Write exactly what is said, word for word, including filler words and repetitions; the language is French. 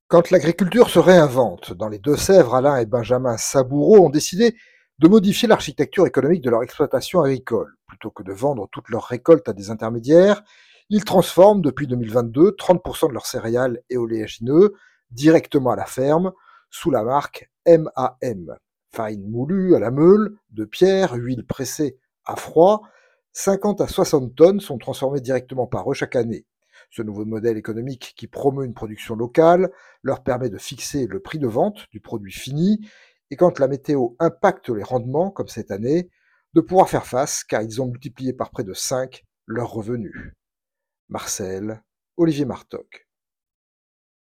Quand l'agriculture se réinvente, dans les Deux-Sèvres, Alain et Benjamin Saboureau ont décidé de modifier l'architecture économique de leur exploitation agricole. Plutôt que de vendre toutes leurs récoltes à des intermédiaires, ils transforment depuis deux mille vingt-deux trente pour cent de leurs céréales et oléagineux directement à la ferme sous la marque M A M. Farine moulue à la meule, de pierre, huile pressée à froid, cinquante à soixante tonnes sont transformées directement par eux chaque année. Ce nouveau modèle économique qui promeut une production locale leur permet de fixer le prix de vente du produit fini et quand la météo impacte les rendements, comme cette année, de pouvoir faire face car ils ont multiplié par près de cinq leurs revenus. Marcel, Olivier Martoc.